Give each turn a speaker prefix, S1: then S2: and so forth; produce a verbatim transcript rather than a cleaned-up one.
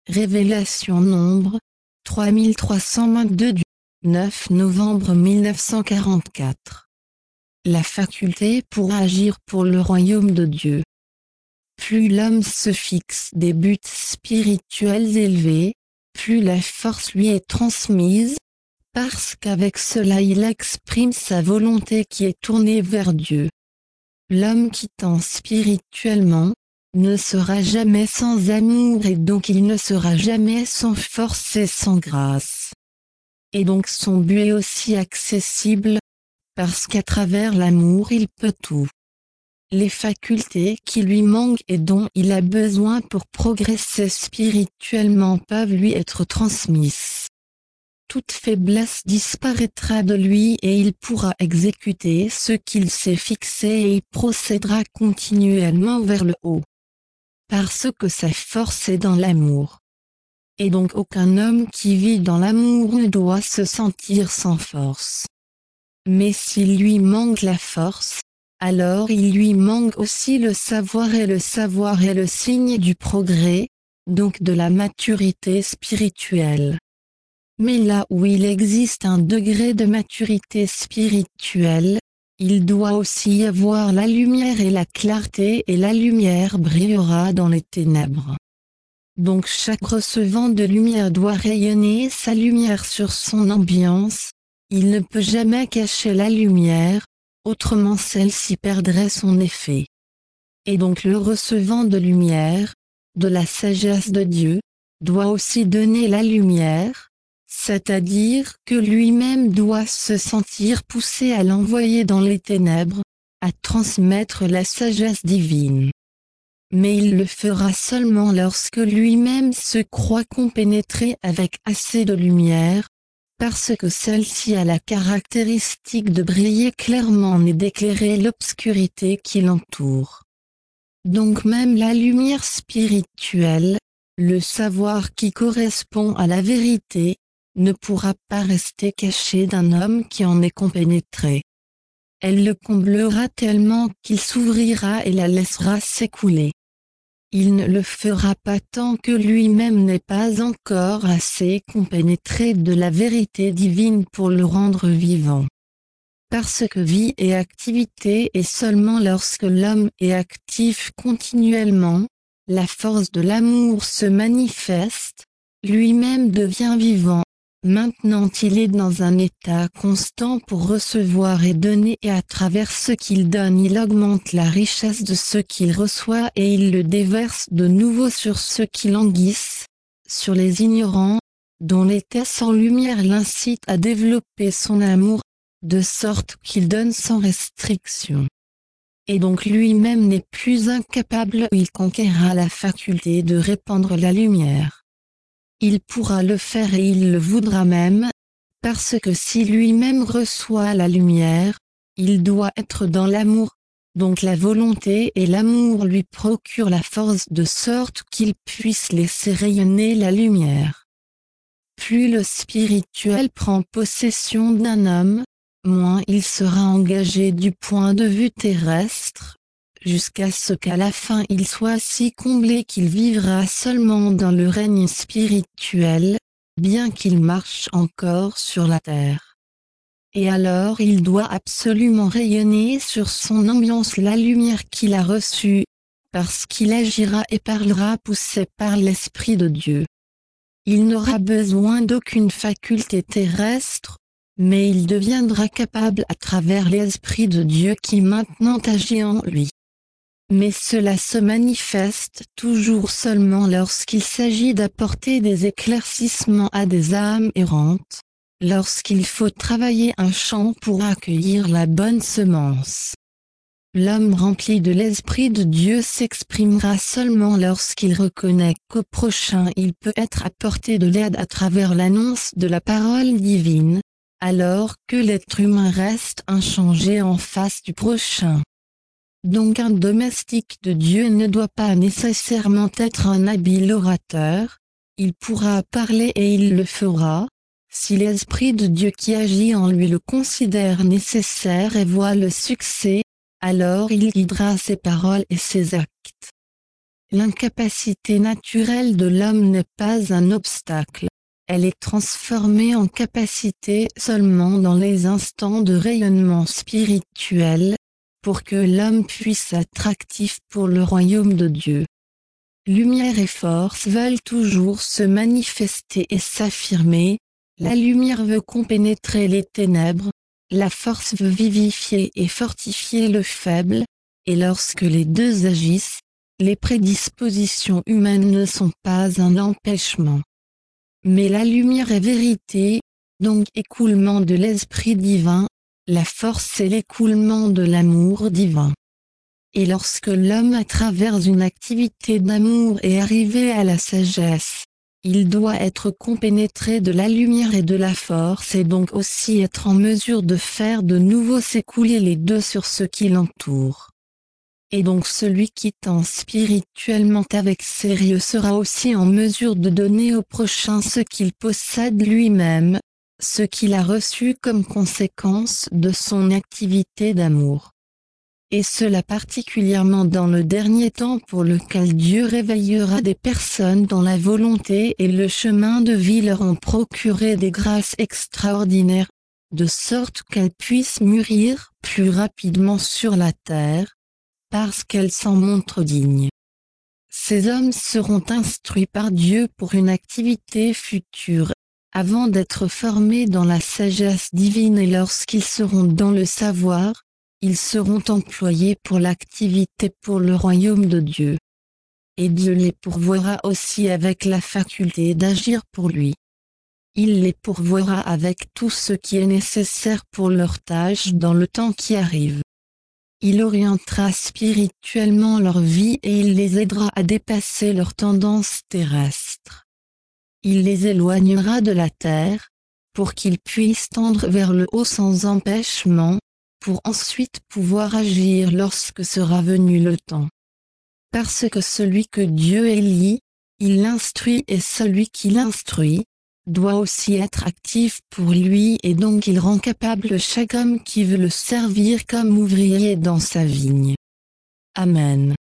S1: Révélation Nombre, trois mille trois cent vingt-deux du neuf novembre mille neuf cent quarante-quatre. La faculté pour agir pour le royaume de Dieu. Plus l'homme se fixe des buts spirituels élevés, plus la force lui est transmise, parce qu'avec cela il exprime sa volonté qui est tournée vers Dieu. L'homme qui tend spirituellement ne sera jamais sans amour et donc il ne sera jamais sans force et sans grâce. Et donc son but est aussi accessible, parce qu'à travers l'amour il peut tout. Les facultés qui lui manquent et dont il a besoin pour progresser spirituellement peuvent lui être transmises. Toute faiblesse disparaîtra de lui et il pourra exécuter ce qu'il s'est fixé et il procédera continuellement vers le haut. Parce que sa force est dans l'amour. Et donc aucun homme qui vit dans l'amour ne doit se sentir sans force. Mais s'il lui manque la force, alors il lui manque aussi le savoir et le savoir est le signe du progrès, donc de la maturité spirituelle. Mais là où il existe un degré de maturité spirituelle, il doit aussi y avoir la lumière et la clarté et la lumière brillera dans les ténèbres. Donc chaque recevant de lumière doit rayonner sa lumière sur son ambiance, il ne peut jamais cacher la lumière, autrement celle-ci perdrait son effet. Et donc le recevant de lumière, de la sagesse de Dieu, doit aussi donner la lumière, c'est-à-dire que lui-même doit se sentir poussé à l'envoyer dans les ténèbres, à transmettre la sagesse divine. Mais il le fera seulement lorsque lui-même se croit compénétré avec assez de lumière, parce que celle-ci a la caractéristique de briller clairement et d'éclairer l'obscurité qui l'entoure. Donc même la lumière spirituelle, le savoir qui correspond à la vérité, ne pourra pas rester caché d'un homme qui en est compénétré. Elle le comblera tellement qu'il s'ouvrira et la laissera s'écouler. Il ne le fera pas tant que lui-même n'est pas encore assez compénétré de la vérité divine pour le rendre vivant. Parce que vie et activité est seulement lorsque l'homme est actif continuellement, la force de l'amour se manifeste, lui-même devient vivant. Maintenant il est dans un état constant pour recevoir et donner et à travers ce qu'il donne il augmente la richesse de ce qu'il reçoit et il le déverse de nouveau sur ceux qui languissent, sur les ignorants, dont l'état sans lumière l'incite à développer son amour, de sorte qu'il donne sans restriction. Et donc lui-même n'est plus incapable, il conquérera la faculté de répandre la lumière. Il pourra le faire et il le voudra même, parce que si lui-même reçoit la lumière, il doit être dans l'amour, donc la volonté et l'amour lui procurent la force de sorte qu'il puisse laisser rayonner la lumière. Plus le spirituel prend possession d'un homme, moins il sera engagé du point de vue terrestre, jusqu'à ce qu'à la fin il soit si comblé qu'il vivra seulement dans le règne spirituel, bien qu'il marche encore sur la terre. Et alors il doit absolument rayonner sur son ambiance la lumière qu'il a reçue, parce qu'il agira et parlera poussé par l'Esprit de Dieu. Il n'aura besoin d'aucune faculté terrestre, mais il deviendra capable à travers l'Esprit de Dieu qui maintenant agit en lui. Mais cela se manifeste toujours seulement lorsqu'il s'agit d'apporter des éclaircissements à des âmes errantes, lorsqu'il faut travailler un champ pour accueillir la bonne semence. L'homme rempli de l'Esprit de Dieu s'exprimera seulement lorsqu'il reconnaît qu'au prochain il peut être apporté de l'aide à travers l'annonce de la parole divine, alors que l'être humain reste inchangé en face du prochain. Donc un domestique de Dieu ne doit pas nécessairement être un habile orateur, il pourra parler et il le fera, si l'Esprit de Dieu qui agit en lui le considère nécessaire et voit le succès, alors il guidera ses paroles et ses actes. L'incapacité naturelle de l'homme n'est pas un obstacle. Elle est transformée en capacité seulement dans les instants de rayonnement spirituel, pour que l'homme puisse être actif pour le royaume de Dieu. Lumière et force veulent toujours se manifester et s'affirmer, la lumière veut compénétrer les ténèbres, la force veut vivifier et fortifier le faible, et lorsque les deux agissent, les prédispositions humaines ne sont pas un empêchement. Mais la lumière est vérité, donc écoulement de l'esprit divin, la force est l'écoulement de l'amour divin. Et lorsque l'homme à travers une activité d'amour est arrivé à la sagesse, il doit être compénétré de la lumière et de la force et donc aussi être en mesure de faire de nouveau s'écouler les deux sur ce qui l'entoure. Et donc celui qui tend spirituellement avec sérieux sera aussi en mesure de donner au prochain ce qu'il possède lui-même, ce qu'il a reçu comme conséquence de son activité d'amour. Et cela particulièrement dans le dernier temps pour lequel Dieu réveillera des personnes dont la volonté et le chemin de vie leur ont procuré des grâces extraordinaires, de sorte qu'elles puissent mûrir plus rapidement sur la terre, parce qu'elles s'en montrent dignes. Ces hommes seront instruits par Dieu pour une activité future, avant d'être formés dans la sagesse divine et lorsqu'ils seront dans le savoir, ils seront employés pour l'activité pour le royaume de Dieu. Et Dieu les pourvoira aussi avec la faculté d'agir pour lui. Il les pourvoira avec tout ce qui est nécessaire pour leur tâche dans le temps qui arrive. Il orientera spirituellement leur vie et il les aidera à dépasser leurs tendances terrestres. Il les éloignera de la terre, pour qu'ils puissent tendre vers le haut sans empêchement, pour ensuite pouvoir agir lorsque sera venu le temps. Parce que celui que Dieu élit, il l'instruit et celui qui l'instruit, doit aussi être actif pour lui et donc il rend capable chaque homme qui veut le servir comme ouvrier dans sa vigne. Amen.